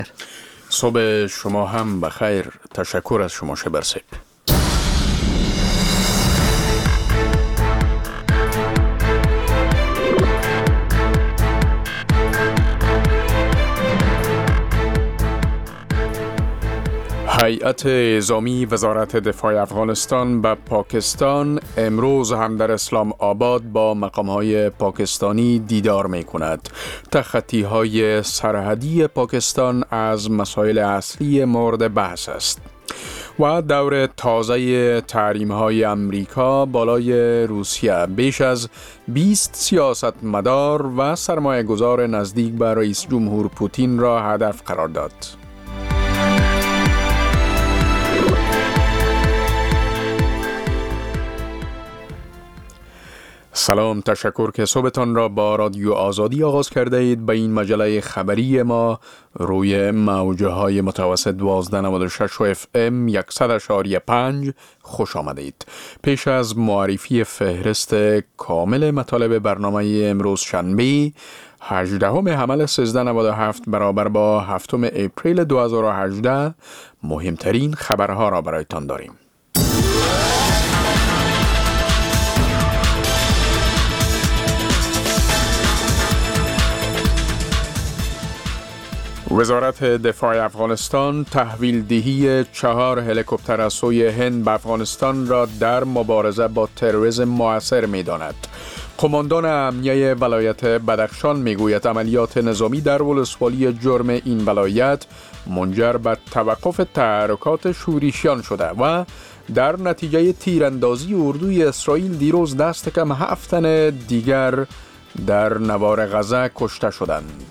صبح شما هم بخیر. تشکر از شما شبرسیب. هیئت اعزامی وزارت دفاع افغانستان به پاکستان امروز هم در اسلام آباد با مقام‌های پاکستانی دیدار می‌کند. تخطی‌های سرحدی پاکستان از مسائل اصلی مورد بحث است و دور تازه تحریم‌های امریکا بالای روسیه بیش از 20 سیاستمدار و سرمایه‌گذار نزدیک به رئیس جمهور پوتین را هدف قرار داد. سلام، تشکر که صبحتان را با رادیو آزادی آغاز کرده اید. به این مجله خبری ما روی موجه های متوسط 1296 FM 100.5 خوش آمدید. پیش از معرفی فهرست کامل مطالب برنامه امروز شنبه 18 حمل 1397 برابر با 7 اپریل 2018 مهمترین خبرها را برایتان داریم. وزارت دفاع افغانستان تحویل دهی 4 هلیکوپتر از سوی هند به افغانستان را در مبارزه با تروریسم مؤثر می‌داند. قماندان امنیه ولایت بدخشان میگوید عملیات نظامی در ولسوالی جرم این ولایت منجر به توقف تحرکات شورشیان شده و در نتیجه تیراندازی اردوی اسرائیل دیروز دست کم 7 تن دیگر در نوار غزه کشته شدند.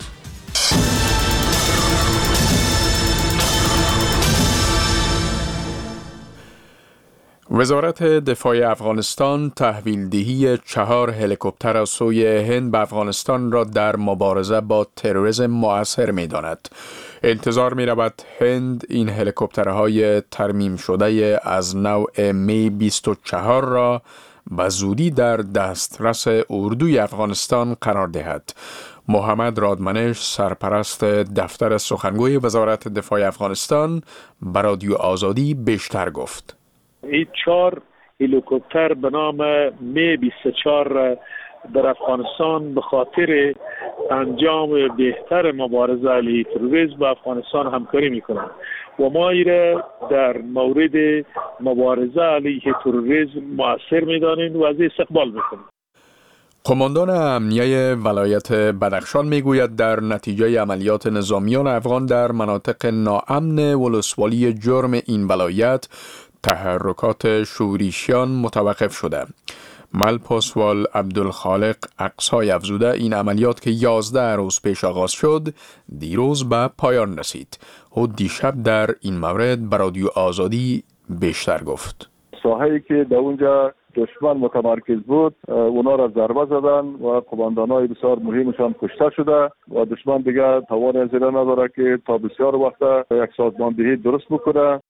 وزارت دفاع افغانستان تحویل دهی 4 هلیکوپتر از سوی هند به افغانستان را در مبارزه با تروریسم مؤثر می داند. انتظار می رود هند این هلیکوپترهای ترمیم شده از نوع می 24 را به زودی در دسترس اردوی افغانستان قرار دهد. محمد رادمنش، سرپرست دفتر سخنگوی وزارت دفاع افغانستان، به رادیو آزادی بیشتر گفت. این 4 هلیکوپتر به نام می 24 در افغانستان به خاطر انجام بهتر مبارزه علیه تروریسم با افغانستان همکاری میکنند و ما ایره در مورد مبارزه علیه تروریسم مؤثر میدانیم و از استقبال میکنیم. قماندان امنیه ولایت بدخشان میگوید در نتیجه عملیات نظامیان افغان در مناطق ناامن ولسوالی جرم این ولایت تحرکات شورشیان متوقف شده. ملپاسوال عبدالخالق اقصای افزوده این عملیات که 11 روز پیش آغاز شد دیروز به پایان رسید. او دیشب در این مورد به رادیو آزادی بیشتر گفت. ساحه‌ای که در اونجا دشمن متمرکز بود اونا را ضربه زدن و قماندانای بسیار مهمشان کشته شده و دشمن دیگر توان از این نداره که تا بسیار وقت یک سازماندهی درست بکنه.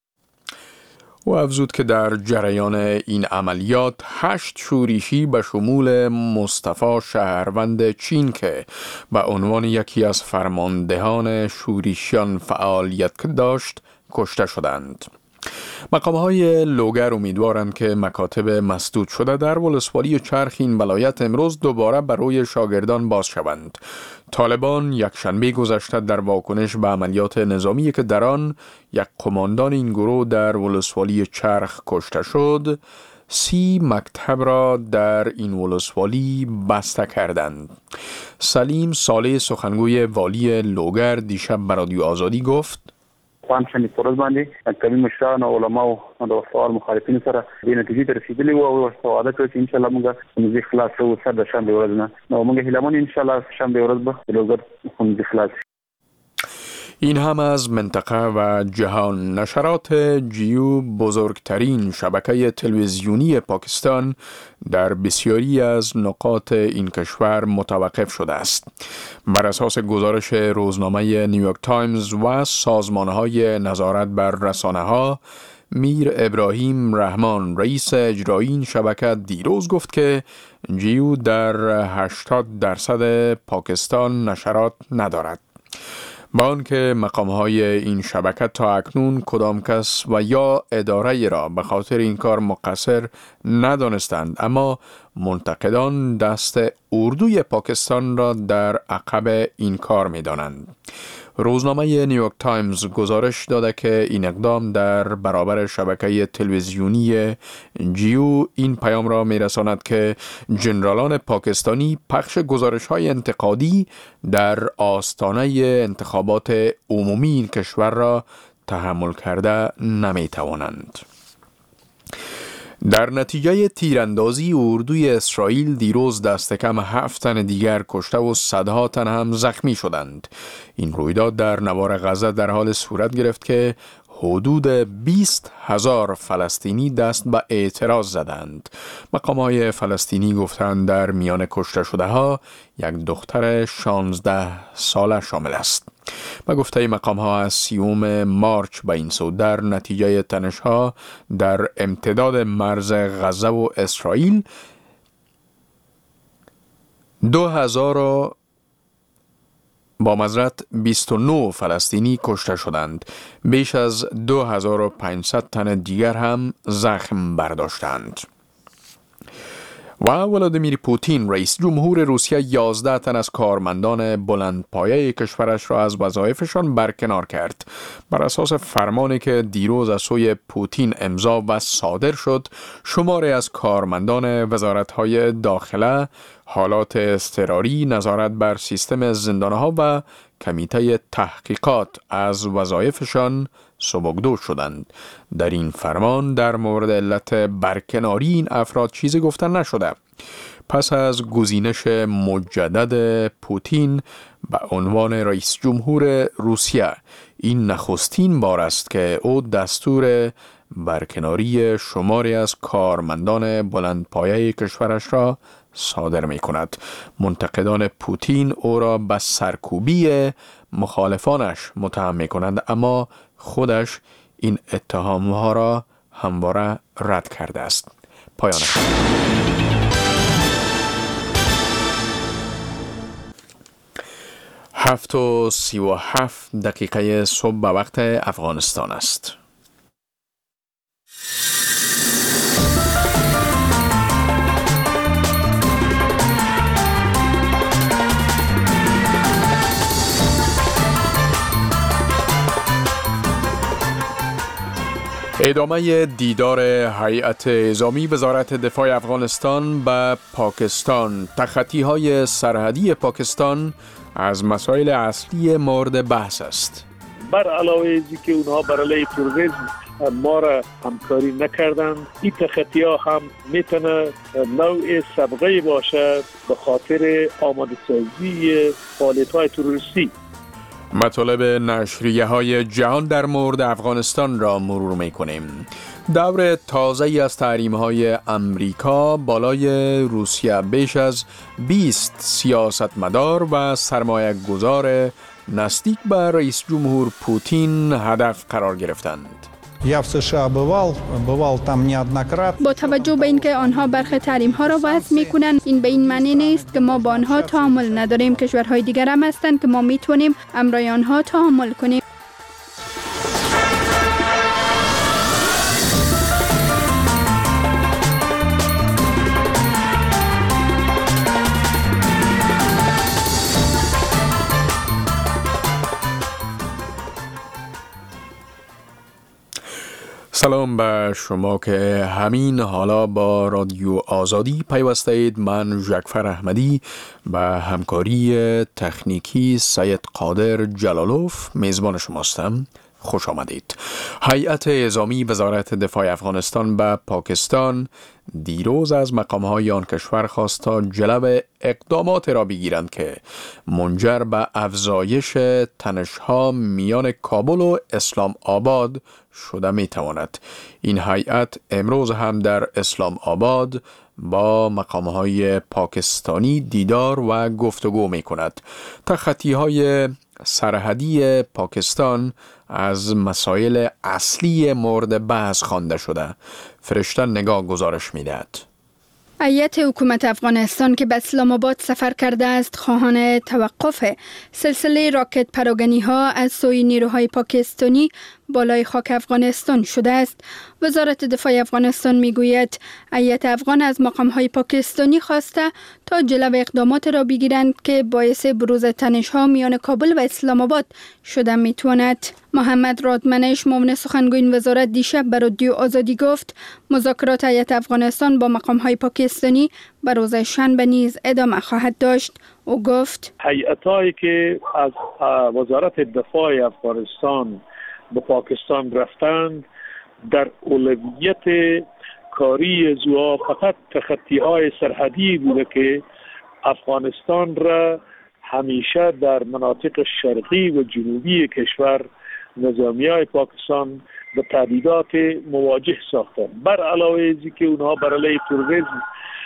و افزود که در جریان این عملیات 8 شورشی به شمول مصطفی شهروند چین که به عنوان یکی از فرماندهان شورشیان فعالیت داشت کشته شدند. مقام‌های لوگر امیدوارند که مکاتب مسدود شده در ولسوالی چرخ این ولایت امروز دوباره برای شاگردان باز شوند. طالبان یک شنبه گذشته در واکنش به عملیات نظامی که در آن یک قماندان این گروه در ولسوالی چرخ کشته شد 30 مکتب را در این ولسوالی بسته کردند. سلیم صالح سخنگوی والی لوگر دیشب به رادیو آزادی گفت پنځه پروژې باندې کمی مشران او علما او د فعال مخالفین سره د نتیجې ته رسیدلی او وعده کوي چې ان شاء الله موږ موږ خلاص او سر د شنبه ورځ نه نو موږ هیلمون ان شاء الله شنبه ورځ به لوګر موږ خلاص. این هم از منطقه و جهان. نشرات جیو بزرگترین شبکه تلویزیونی پاکستان در بسیاری از نقاط این کشور متوقف شده است. بر اساس گزارش روزنامه نیویورک تایمز و سازمانهای نظارت بر رسانه‌ها، میر ابراهیم رحمان رئیس اجرایی این شبکه دیروز گفت که جیو در 80% پاکستان نشرات ندارد. با آنکه مقام‌های این شبکه تا اکنون کدام کس و یا اداره را به خاطر این کار مقصر ندانستند، اما منتقدان دست اردوی پاکستان را در عقب این کار می‌دانند. روزنامه نیویورک تایمز گزارش داده که این اقدام در برابر شبکه تلویزیونی جیو این پیام را می‌رساند که ژنرالان پاکستانی پخش گزارش‌های انتقادی در آستانه انتخابات عمومی این کشور را تحمل کرده نمی‌توانند. در نتیجه تیراندازی اردوی اسرائیل دیروز دست کم 7 تن دیگر کشته و صدها تن هم زخمی شدند. این رویداد در نوار غزه در حال صورت گرفت که حدود 20,000 فلسطینی دست به اعتراض زدند. مقام‌های فلسطینی گفتند در میان کشته شده ها یک دختر 16 ساله شامل است. به گفته مقام‌ها از 30 مارچ به این سو در نتیجه تنش‌ها در امتداد مرز غزه و اسرائیل 29 فلسطینی کشته شدند. بیش از 2500 تن دیگر هم زخم برداشتند. و ولادیمیر پوتین رئیس جمهور روسیه 11 تن از کارمندان بلندپایه کشورش را از وظایفشان برکنار کرد. بر اساس فرمانی که دیروز از سوی پوتین امضا و صادر شد، شماری از کارمندان وزارت‌های داخله، حالات اضطراری، نظارت بر سیستم زندانها و کمیته تحقیقات از وظایفشان سبکدو شدند. در این فرمان در مورد علت برکناری این افراد چیزی گفته نشده. پس از گزینش مجدد پوتین به عنوان رئیس جمهور روسیه، این نخستین بار است که او دستور برکناری شماری از کارمندان بلندپایه کشورش را صادر می کند. منتقدان پوتین او را به سرکوبی مخالفانش متهم می کنند، اما خودش این اتهامها را همواره رد کرده است. پایان. 7:37 صبح به وقت افغانستان است. ادامه دیدار هیئت اعزامی وزارت دفاع افغانستان به پاکستان. تخطی‌های سرحدی پاکستان از مسائل اصلی مورد بحث است. بر علاوه از که اونها برای تروریسم ما را همکاری نکردند، این تخطی‌ها هم میتونه نوع سابقه باشه به خاطر آماده سازی فعالیت‌های تروریستی. مطالب نشریه‌های جهان در مورد افغانستان را مرور می‌کنیم. دور تازه‌ای از تحریم‌های امریکا بالای روسیه، بیش از 20 سیاستمدار و سرمایه‌گذار نزدیک به رئیس جمهور پوتین هدف قرار گرفتند. Я в США бывал там неоднократно. با توجه به اینکه آنها برخی تحریم‌ها را وضع می‌کنند، این به این معنی نیست که ما با آنها تعامل نداریم. کشورهای دیگر هم هستند که ما می‌تونیم امرای آنها تعامل کنیم. سلام به شما که همین حالا با رادیو آزادی پیوسته اید. من جعفر احمدی به همکاری تکنیکی سید قادر جلالوف میزبان شماستم. خوش آمدید. هیئت اعزامی وزارت دفاع افغانستان به پاکستان دیروز از مقام‌های آن کشور خواست تا جلب اقدامات را بگیرند که منجر به افزایش تنش‌ها میان کابل و اسلام آباد شده می‌تواند. این هیئت امروز هم در اسلام آباد با مقام‌های پاکستانی دیدار و گفتگو می‌کند. تخطی‌های سرحدی پاکستان از مسائل اصلی مورد بحث خوانده شده. فرشته نگاه گزارش می‌دهد. هیئت حکومت افغانستان که به اسلام آباد سفر کرده است خواهان توقف سلسله راکت پراگنی ها از سوی نیروهای پاکستانی بالای خاک افغانستان شده است. وزارت دفاع افغانستان میگوید هیئت افغان از مقام‌های پاکستانی خواسته تا جلو اقدامات را بگیرند که باعث بروز تنش‌ها میان کابل و اسلام آباد شده میتواند. محمد رادمنش معاون سخنگوی وزارت دیشب به رادیو آزادی گفت مذاکرات هیئت افغانستان با مقام‌های پاکستانی به روز شنبه نیز ادامه خواهد داشت. او گفت هیئت‌هایی که از وزارت دفاع افغانستان به پاکستان رفتند در اولویت کاری زوا فقط تخطی‌های سرحدی بوده که افغانستان را همیشه در مناطق شرقی و جنوبی کشور نظامیای پاکستان به تهدیدات مواجه ساختند. بر علاوه ازی که اونها بر علیه تروریسم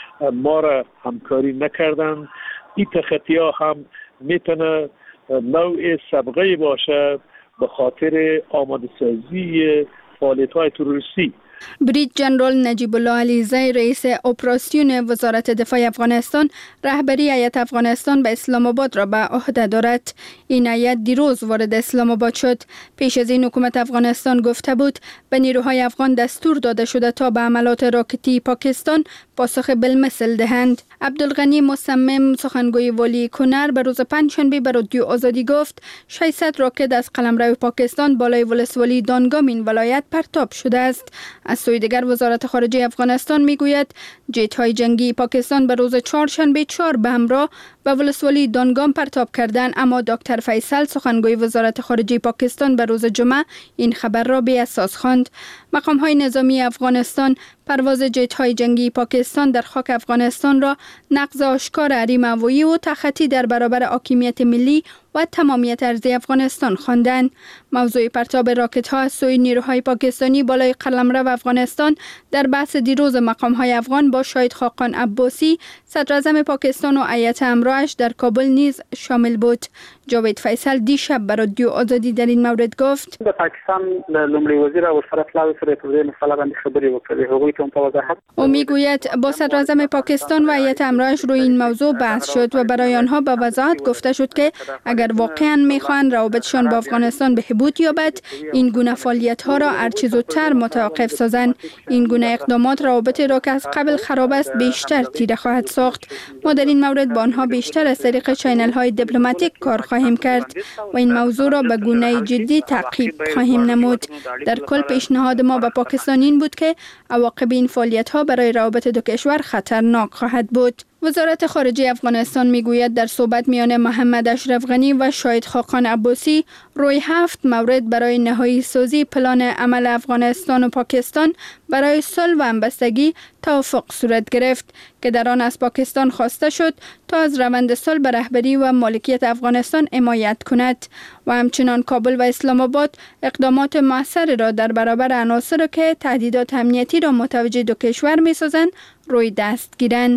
ما را همکاری نکردند، این تخطی‌ها هم میتونه نوع سابقه باشه به خاطر آماده سازی فعالیت‌های تروریستی. بریج جنرال نجیب الله علیزی رئیس اپراسیون وزارت دفاع افغانستان رهبری هیئت افغانستان به اسلام آباد را به عهده دارد. این هیئت دیروز وارد اسلام آباد شد. پیش از این حکومت افغانستان گفته بود به نیروهای افغان دستور داده شده تا به حملات راکتی پاکستان پاسخ بالمثل دهند. عبدالغنی مصمم سخنگوی والی کنر به روز پنجشنبه به رادیو آزادی گفت 600 راکت از قلمرو پاکستان بالای ولسوالی دانگام این ولایت پرتاب شده است. از سوی دیگر وزارت خارجه افغانستان میگوید جت های جنگی پاکستان به روز چهارشنبه 4 به همراه به ولسوالی دانگام پرتاب کردند، اما دکتر فیصل سخنگوی وزارت خارجه پاکستان به روز جمعه این خبر را بی اساس خواند. مقام های نظامی افغانستان پرواز جت های جنگی پاکستان در خاک افغانستان را نقض آشکار حریم هوایی و تخطی در برابر حاکمیت ملی و تمامیت ارضی افغانستان خواندند. موضوع پرتاب راکت ها از سوی نیروهای پاکستانی بالای قلمرو افغانستان در بحث دیروز مقام های افغان با شاهد خاقان عباسی صدر اعظم پاکستان و هیئت همراهش در کابل نیز شامل بود. جاوید فیصل دیشب بر رادیو آزادی در این مورد گفت د پاکستان لومړي وزیر او سره اطلاع سره پر دې مسله باندې خبرې وکړې، هغوی ته هم وضاحت. او میگوید با صدر اعظم پاکستان و هیئت همراهش روی این موضوع بحث شد و برای آنها به وضاحت گفته شد که اگر واقعا میخوان روابطشان با افغانستان بهبود یابد این گونه فعالیت ها را هرچه زودتر متوقف سازند. این گونه اقدامات روابطی را که از قبل خراب است بیشتر تیره خواهد ساخت. ما در این مورد با آنها بیشتر از طریق چینل های دیپلماتیک کار خواهیم کرد و این موضوع را به گونه جدی تعقیب خواهیم نمود. در کل پیشنهاد ما به پاکستان این بود که عواقب این فعالیت ها برای روابط دو کشور خطرناک خواهد بود. وزارت خارجه افغانستان میگوید در صحبت میان محمد اشرف غنی و شاهد خاقان عباسی روی 7 مورد برای نهایی سازی پلان عمل افغانستان و پاکستان برای صلح و همبستگی توافق صورت گرفت که در آن از پاکستان خواسته شد تا از روند صلح به رهبری و مالکیت افغانستان حمایت کند و همچنان کابل و اسلام آباد اقدامات موثر را در برابر عناصر که تهدیدات امنیتی را متوجه دو کشور می‌سازند روی دست گیرند.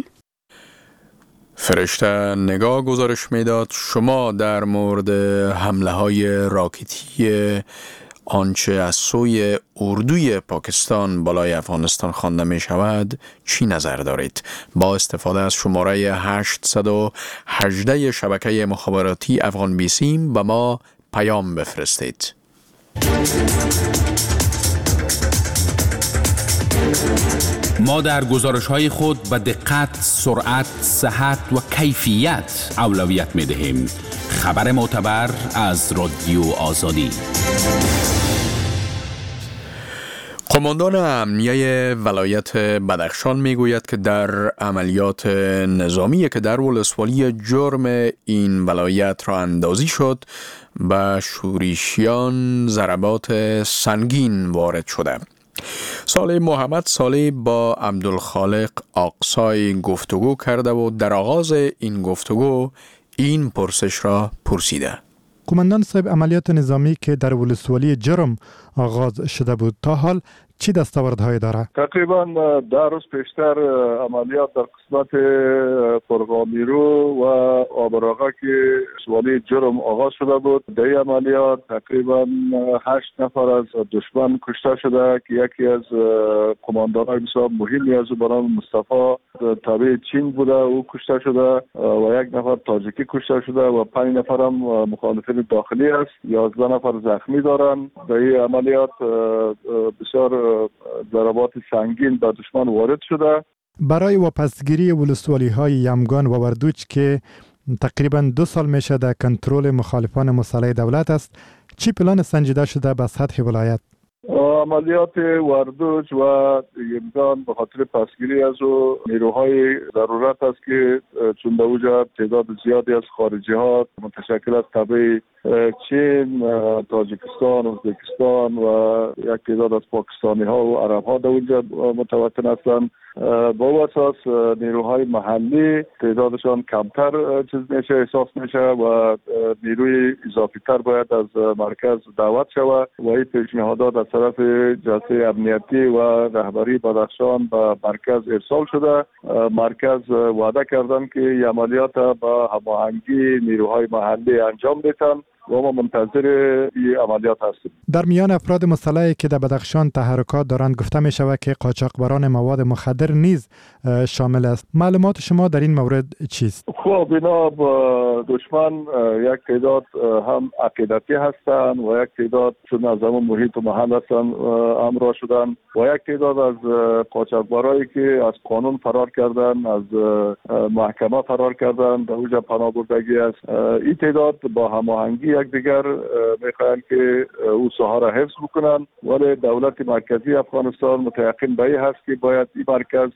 فرشته نگاه گزارش میداد شما در مورد حمله های راکتی آنچه از سوی اردوی پاکستان بالای افغانستان خوانده می شود چی نظر دارید؟ با استفاده از شماره 818 شبکه مخابراتی افغان بیسیم به ما پیام بفرستید. ما در گزارش‌های خود به دقت، سرعت، صحت و کیفیت اولویت می‌دهیم. خبر معتبر از رادیو آزادی. قماندان امنیه ولایت بدخشان میگوید که در عملیات نظامی که در ولسوالی جرم این ولایت را اندازی شد به شورشیان ضربات سنگین وارد شده. صالح محمد صالح با عبدالخالق آقسای گفتگو کرده و در آغاز این گفتگو این پرسش را پرسیده. قماندان صاحب، عملیات نظامی که در ولسوالی جرم آغاز شده بود تا حال چی دستاوردهایی داره؟ تقریبا 10 روز پیشتر عملیات در قسمت فرغامیرو و آبراغه که شوالی جرم آغاز شده بود. در این عملیات تقریبا 8 نفر از دشمن کشته شده که یکی از کماندانای بسیار مهمی از به نام مصطفی تابع چین بوده، او کشته شده و 1 نفر تاجیکی کشته شده و 5 نفر هم مخالفین داخلی است. 11 نفر زخمی دارند. در این عملیات بسیار ضربات سنگین به دشمن وارد شده. برای واپسگیری ولسوالی‌های یمگان و وردوچ که تقریبا 2 سال میشه در کنترل مخالفان مسلح دولت است، چی پلان سنجیده شده به سطح ولایت؟ عملیات وردوچ و یمگان به خاطر پسگیری از نیروهای ضرورت است که چون در اونجا تعداد زیادی از خارجی ها متشکل از تبع چین، تاجیکستان، ازبکستان و یک تعداد از پاکستانی ها و عرب ها در اونجا متوطن هستند. با او اساس نیروهای محلی تعدادشان کمتر میشه احساس میشه و نیروی اضافی تر باید از مرکز دعوت شود و این پیشنهادات از طرف جلسه امنیتی و رهبری بدخشان به مرکز ارسال شده. مرکز وعده کردن که این عملیات با هماهنگی نیروهای محلی انجام بدن و ما منتظر این عملیات هستیم. در میان افراد مسلحی که در بدخشان تحرکات دارند گفته می شود که قاچاقبران مواد مخدر نیز شامل است. معلومات شما در این مورد چیست؟ خب اینا با دشمن یک تعداد هم عقیدتی هستند و یک تعداد چون از همون محیط و محل هستند همراه شدن و یک تعداد از قاچاقبرایی که از قانون فرار کردن، از محکمه فرار کردن، در اونجا پناه بردگی است. این تعداد با هماهنگی یکدیگر میخواهند که او ساحه را حفظ بکنن، ولی دولت مرکزی افغانستان متیقن به این هست که باید این مرکز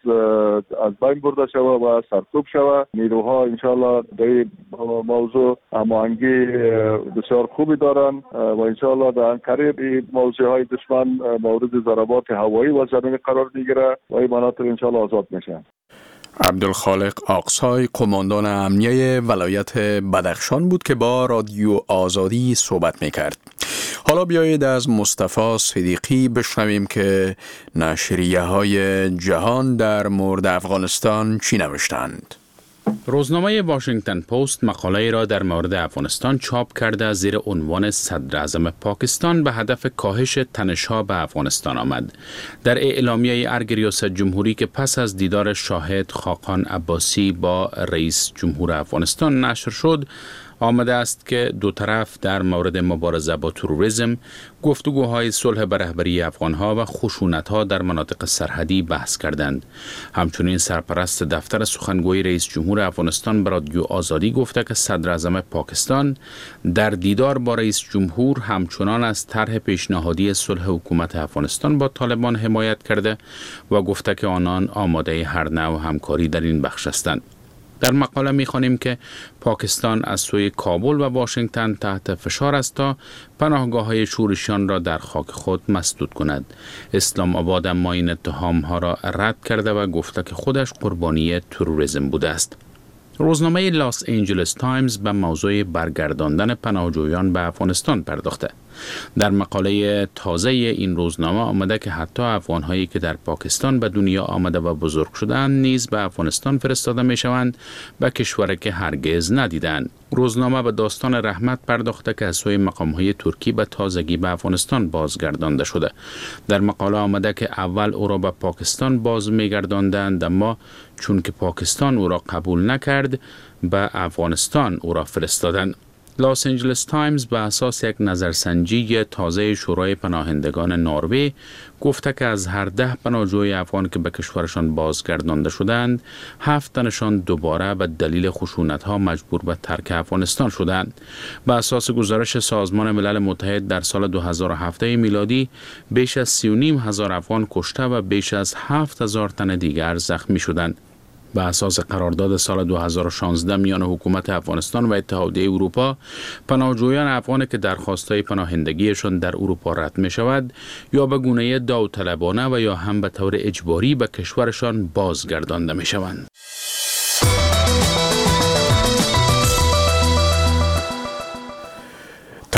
از بین برده شود و سرکوب شود. نیروها انشالله در این موضوع هماهنگی بسیار خوبی دارن و انشالله در قریب این موضوع های دشمن مورد ضربات هوایی و زمینی قرار میگیره و این مناطق انشالله آزاد میشن. عبدالخالق آقسای قماندان امنیه ولایت بدخشان بود که با رادیو آزادی صحبت میکرد. حالا بیایید از مصطفی صدیقی بشنویم که نشریه های جهان در مورد افغانستان چی نوشتند. روزنامه واشنگتن پست مقاله را در مورد افغانستان چاپ کرده زیر عنوان صدر اعظم پاکستان به هدف کاهش تنش‌ها به افغانستان آمد. در اعلامیه ارگ ریاست جمهوری که پس از دیدار شاهد خاقان عباسی با رئیس جمهور افغانستان نشر شد، آمده است که دو طرف در مورد مبارزه با تروریسم، گفتگوهای صلح به رهبری افغانها و خشونت‌ها در مناطق سرحدی بحث کردند. همچنین سرپرست دفتر سخنگوی رئیس جمهور افغانستان به رادیو آزادی گفته که صدر اعظم پاکستان در دیدار با رئیس جمهور همچنان از طرح پیشنهادی صلح حکومت افغانستان با طالبان حمایت کرده و گفته که آنان آماده هر نوع همکاری در این بخش هستند. در مقاله می‌خوانیم که پاکستان از سوی کابل و واشنگتن تحت فشار است تا پناهگاه‌های شورشیان را در خاک خود مسدود کند. اسلام آباد اما این اتهام‌ها را رد کرده و گفته که خودش قربانی تروریسم بوده است. روزنامه لاس انجلس تایمز به موضوع برگرداندن پناهجویان به افغانستان پرداخته. در مقاله تازه این روزنامه آمده که حتی افغان‌هایی که در پاکستان به دنیا آمده و بزرگ شدند نیز به افغانستان فرستاده می‌شوند، به کشوری که هرگز ندیدند. روزنامه به داستان رحمت پرداخته که از سوی مقام‌های ترکی به تازگی به افغانستان بازگردانده شده. در مقاله آمده که اول او را به پاکستان باز می‌گرداندند، اما چون که پاکستان او را قبول نکرد به افغانستان او را فرستادند. لاس انجلس تایمز به اساس یک نظرسنجی تازه شورای پناهندگان نروژ گفته که از هر 10 پناهجوی افغان که به کشورشان بازگردانده شدند، 7 تنشان دوباره به دلیل خشونت‌ها مجبور به ترک افغانستان شدند. به اساس گزارش سازمان ملل متحد در سال 2007 میلادی بیش از 3,500 افغان کشته و بیش از 7,000 تن دیگر زخمی شدند. به اساس قرارداد سال 2016 میان حکومت افغانستان و اتحادیه اروپا، پناهجویان افغان که درخواست‌های پناهندگیشان در اروپا رد می‌شود یا به گونه داوطلبانه و یا هم به طور اجباری به کشورشان بازگردانده می‌شوند.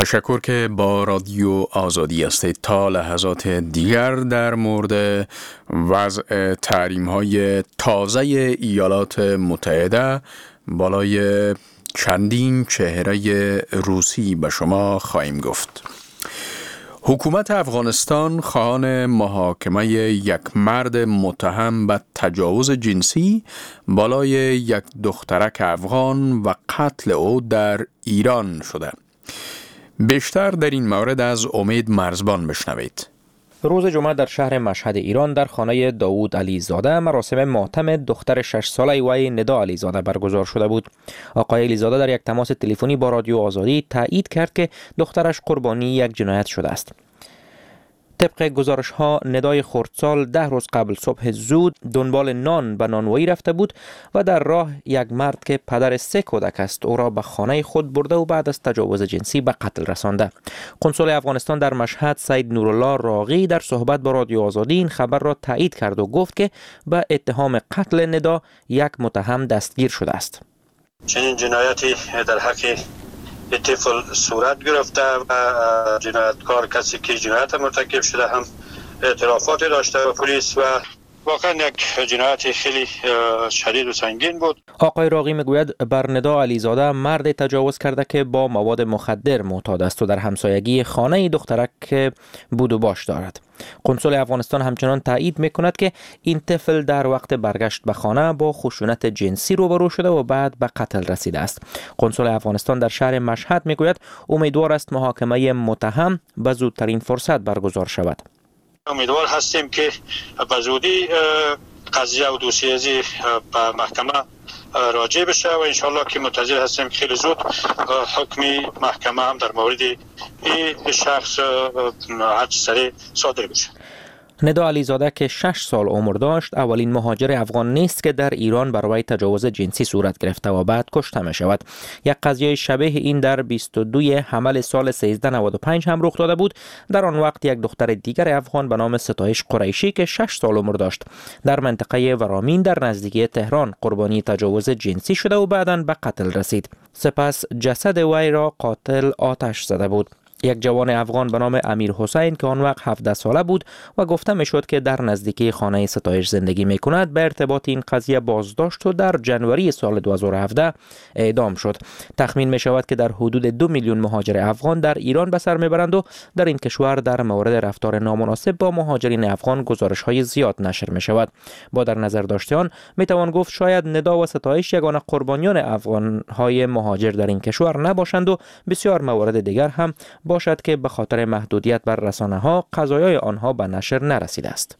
تشکر که با رادیو آزادی هستید. تا لحظات دیگر در مورد وضع تحریم‌های تازه ایالات متحده بالای چندین چهره روسی به شما خواهیم گفت. حکومت افغانستان خواهان محاکمه یک مرد متهم به تجاوز جنسی بالای یک دخترک افغان و قتل او در ایران شده. بیشتر در این مورد از امید مرزبان بشنوید. روز جمعه در شهر مشهد ایران در خانه داوود علیزاده مراسم ماتم دختر 6 ساله وی ندا علیزاده برگزار شده بود. آقای علیزاده در یک تماس تلفنی با رادیو آزادی تایید کرد که دخترش قربانی یک جنایت شده است. طبق گزارش ها ندای خردسال 10 روز قبل صبح زود دنبال نان به نانوایی رفته بود و در راه یک مرد که پدر 3 کودک است او را به خانه خود برده و بعد از تجاوز جنسی به قتل رسانده. قنصل افغانستان در مشهد سید نورالله راغی در صحبت با رادیو آزادی این خبر را تایید کرد و گفت که به اتهام قتل ندا یک متهم دستگیر شده است. چنین جنایتی در حق طفل صورت گرفته و جنایتکار کسی که جنایت مرتکب شده هم اعترافات داشته و پلیس و واقعا یک جنایت خیلی شدید و سنگین بود. آقای راغی میگوید بر ندا علیزاده مرد تجاوز کرده که با مواد مخدر معتاد است و در همسایگی خانه دخترک بود و باش دارد. قنصل افغانستان همچنان تایید میکند که این طفل در وقت برگشت به خانه با خشونت جنسی روبرو شده و بعد به قتل رسیده است. قنصل افغانستان در شهر مشهد میگوید امیدوار است محاکمه متهم به زودترین فرصت برگزار شود. امیدوار هستیم که به زودی قضیه و دوسیه به محکمه راجع بشه و انشالله که منتظر هستیم خیلی زود حکم محکمه هم در مورد این شخص هر سریع صادر بشه. ندا علیزاده که 6 سال عمر داشت اولین مهاجر افغان نیست که در ایران برای تجاوز جنسی صورت گرفته و بعد کشته می شود. یک قضیه شبیه این در 22 حمل سال 1395 هم رخ داده بود. در آن وقت یک دختر دیگر افغان به نام ستایش قریشی که 6 سال عمر داشت در منطقه ورامین در نزدیکی تهران قربانی تجاوز جنسی شده و بعداً به قتل رسید. سپس جسد وی را قاتل آتش زده بود. یک جوان افغان به نام امیر حسین که آن وقت 17 ساله بود و گفته میشد که در نزدیکی خانه ستایش زندگی می کند به ارتباط این قضیه بازداشت و در جنوری سال 2017 اعدام شد. تخمین می شود که در حدود 2 میلیون مهاجر افغان در ایران به سر میبرند و در این کشور در مورد رفتار نامناسب با مهاجرین افغان گزارش های زیاد نشر می شود. با در نظر داشته آن می توان گفت شاید ندا و ستایش یگانه قربانیان افغان های مهاجر در این کشور نباشند و بسیار موارد دیگر هم باشد که به خاطر محدودیت بر رسانه ها قضایای آنها به نشر نرسیده است.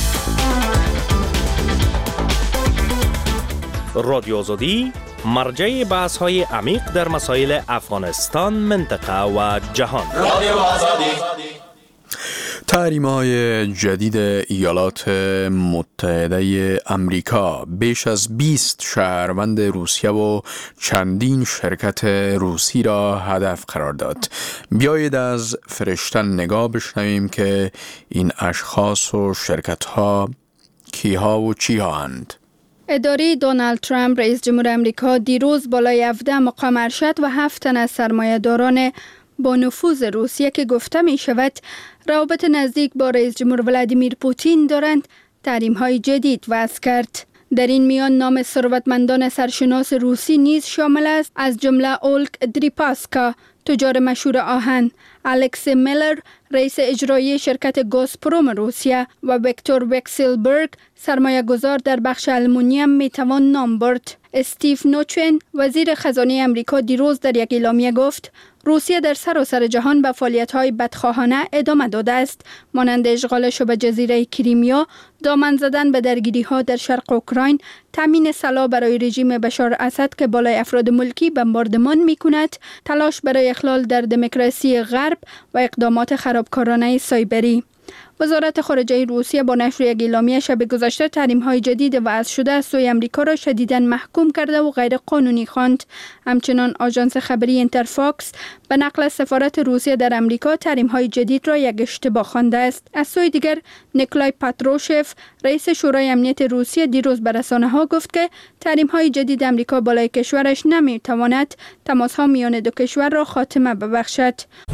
رادیو آزادی مرجع بحث های عمیق در مسائل افغانستان، منطقه و جهان. رادیو آزادی. تحریم‌های جدید ایالات متحده امریکا بیش از 20 شهروند روسیه و چندین شرکت روسی را هدف قرار داد. بیایید از فرشته نگاه بشنویم که این اشخاص و شرکت‌ها کیها و چیها اند. اداره دونالد ترامپ رئیس جمهور امریکا دیروز بالای 17 مقام ارشد و 7 تن از سرمایه‌داران با نفوذ روسیه که گفته می شود روابط نزدیک با رئیس جمهور ولادیمیر پوتین دارند تحریم‌های جدید وضع کرد. در این میان نام ثروتمندان سرشناس روسی نیز شامل است، از جمله اولگ دریپاسکا تجار مشهور آهن، الکس میلر رئیس اجرایی شرکت گازپروم روسیه و ویکتور وکسلبرگ سرمایه گذار در بخش آلومینیوم میتوان نام برد. استیو نوچن وزیر خزانه امریکا دیروز در یک اعلامیه گفت روسیه در سراسر جهان به فعالیت‌های بدخواهانه ادامه داده است، مانند اشغال شبه جزیره کریمیا، دامن زدن به درگیری‌ها در شرق اوکراین، تامین سلاح برای رژیم بشار اسد که بالای افراد ملکی بمباردمان می‌کند، تلاش برای اخلال در دموکراسی غرب و اقدامات خرابکارانه سایبری. وزارت خارجه روسیه با نشر یک اعلامیه شب گذشته تحریم‌های جدید وضع شده از سوی آمریکا را شدیداً محکوم کرده و غیر قانونی خواند. همچنان آژانس خبری اینترفاکس به نقل از سفارت روسیه در آمریکا تحریم‌های جدید را یک اشتباه خوانده است. از سوی دیگر نیکولای پاتروشف رئیس شورای امنیت روسیه دیروز به رسانه‌ها گفت که تحریم‌های جدید آمریکا بالای کشورش نمی‌تواند تماس‌ها میان دو کشور را خاتمه ببخشد.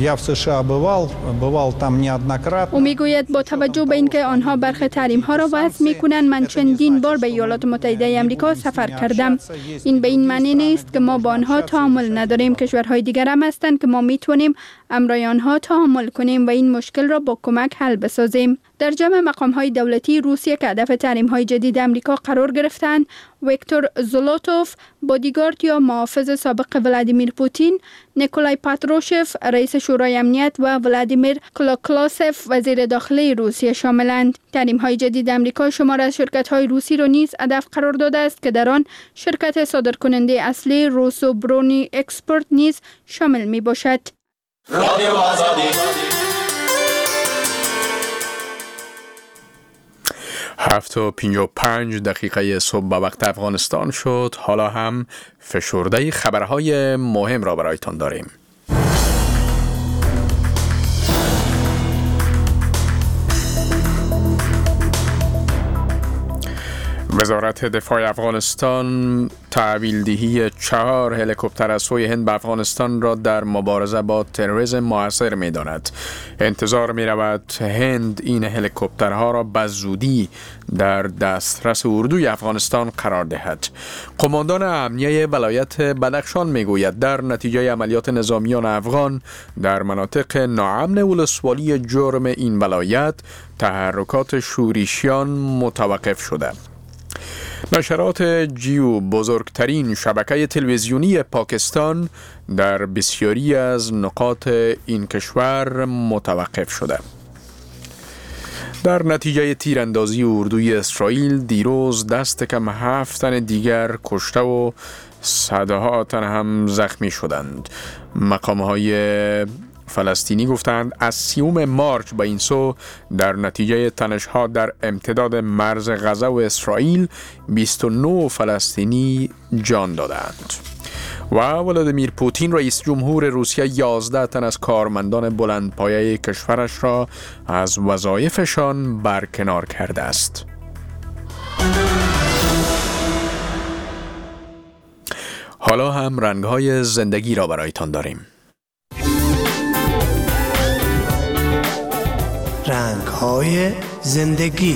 او میگوید با توجه به اینکه آنها برخی تحریم‌ها را وضع می‌کنند، من چندین بار به ایالات متحده آمریکا سفر کردم. این به این معنی نیست که ما با آنها تعامل نداریم. کشورهای دیگر هم هستند که ما میتونیم امرای آنها تعامل کنیم و این مشکل را با کمک حل بسازیم. در جمع مقام‌های دولتی روسیه که هدف تحریم‌های جدید آمریکا قرار گرفتند، ویکتور زولوتوف، بادیگارد یا محافظ سابق ولادیمیر پوتین، نیکولای پاتروشف، رئیس شورای امنیت و ولادیمیر کلوکلاسف، وزیر داخلی روسیه شاملند. تحریم‌های جدید آمریکا شمار از شرکت‌های روسی را نیز هدف قرار داده است که در آن شرکت صادرکننده اصلی روسوبرونی اکسپورت نیز شامل می‌باشد. 7:55 صبح به وقت افغانستان شد. حالا هم فشرده خبرهای مهم را برایتان داریم. وزارت دفاع افغانستان تحویل دهی 4 هلیکوپتر از سوی هند به افغانستان را در مبارزه با تروریسم موثر می داند. انتظار می رود هند این هلیکوپترها را به زودی در دسترس اردوی افغانستان قرار دهد. قماندان امنیه ولایت بدخشان می گوید در نتیجه عملیات نظامیان افغان در مناطق ناامن ولسوالی جرم این ولایت تحرکات شورشیان متوقف شده. نشرات جیو بزرگترین شبکه تلویزیونی پاکستان در بسیاری از نقاط این کشور متوقف شده. در نتیجه تیراندازی اردوی اسرائیل دیروز دست کم 7 تن دیگر کشته و صدها تن هم زخمی شدند. مقام‌های فلسطینی گفتند از 30 مارچ به این سو در نتیجه تنش‌ها در امتداد مرز غزه و اسرائیل 29 فلسطینی جان دادند. و ولادیمیر پوتین رئیس جمهور روسیه 11 تن از کارمندان بلندپایه کشورش را از وظایفشان برکنار کرده است. حالا هم رنگ‌های زندگی را برایتان داریم. رنگ‌های زندگی.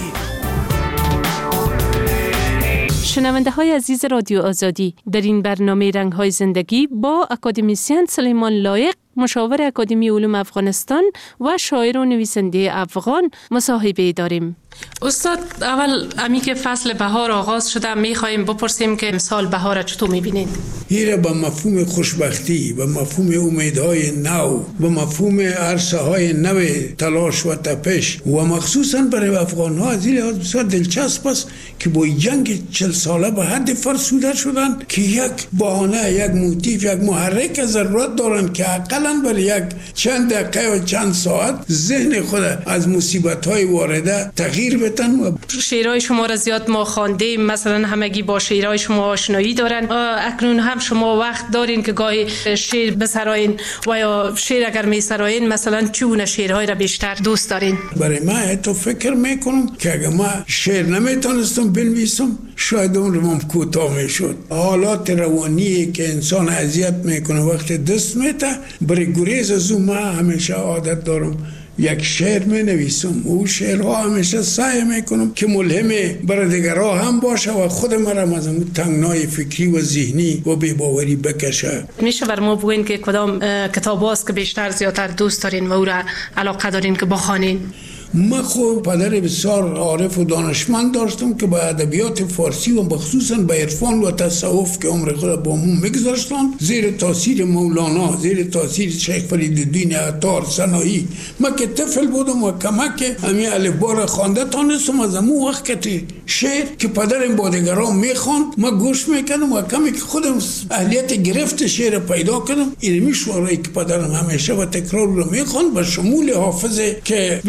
شنونده های عزیز رادیو آزادی، در این برنامه رنگ‌های زندگی با اکادمیسین سلیمان لایق، مشاور اکادمی علوم افغانستان و شاعر و نویسنده افغان مصاحبه داریم. استاد، اول امی که فصل بهار آغاز شده می‌خوایم بپرسیم که امسال بهار چطور می‌بینید؟ این با مفهوم خوشبختی و مفهوم امیدهای نو و مفهوم عرصه‌های نو تلاش و تپش و مخصوصاً برای افغان‌ها از این لحاظ بسیار دلچسب است که با جنگ 40 ساله به حد فرسوده شدن که یک بهانه، یک موتیف، یک محرک ضرورت دارن که حداقل برای یک چند دقیقه و چند ساعت ذهن خود از مصیبت‌های وارده تغییر بدن. و شعرهای شما را زیاد ما خواندیم، مثلا همگی با شعرهای شما آشنایی دارن. اکنون هم شما وقت دارین که گاهی شعر بسراین و یا شعر اگر میسراین مثلا چونه شعرهای را بیشتر دوست دارین؟ برای من تو فکر میکنم که اگر من شعر نمیتونستم بنویسم شاید عمرم کوتاه میشد. حالات روانی که انسان اذیت میکنه وقت دست میته، برای گریز از اون من همیشه عادت دارم یک شعر می نویسم. او شعرها همیشه سعی میکنم که ملهم برای دیگرها هم باشه و خود مرا از اون تنگنای فکری و ذهنی و بی‌باوری بکشه. میشه بر ما بگوین که کدام کتاب هاست که بیشتر زیادتر دوست دارین و او را علاقه دارین که بخوانین؟ من خود پدر بسیار عارف و دانشمند داشتم که با ادبیات فارسی و بخصوصا به عرفان و تصوف که عمر خود با همون میگذاشتن، زیر تاثیر مولانا، زیر تاثیر شیخ فریدالدین عطار سنایی، من که طفل بودم و کمک همین الفبا را خوانده تانستم. از همون وقت که شعر که پدرم با دیگران میخواند من گوش میکردم و کمی که خودم اهلیت گرفت شعر پیدا کردم. این شعرهایی که پدرم همیشه و تکرار رو میخواند به شمول حافظ که بسیار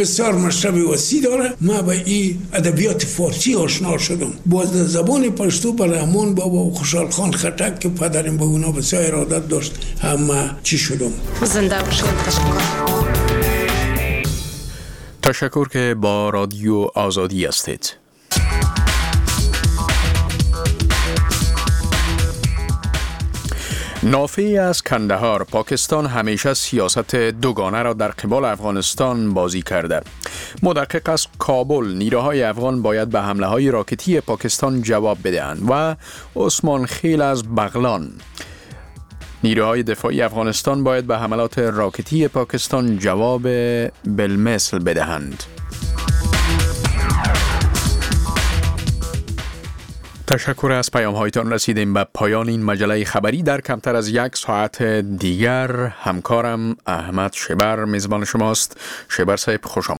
مشرب وسیع داره. ما به این ادبیات فارسی آشنا شدم. باز در زبان پشتو به رحمان بابا و خوشحال خان خټک که پدرم به اونا بسیار ارادت داشت هم چی شدم. زنده باشید. تشکر که با رادیو آزادی هستید. نافی از کندهار، پاکستان همیشه سیاست دوگانه را در قبال افغانستان بازی کرده. مدقق از کابل، نیروهای افغان باید به حمله های راکتی پاکستان جواب بدهند و عثمان خیل از بغلان، نیروهای دفاعی افغانستان باید به حملات راکتی پاکستان جواب بالمثل بدهند. تشکر از پیام هایتان. رسیدیم به پایان این مجله خبری. در کمتر از 1 ساعت دیگر همکارم احمد شبر میزبان شماست. شبر صاحب خوش آمدید.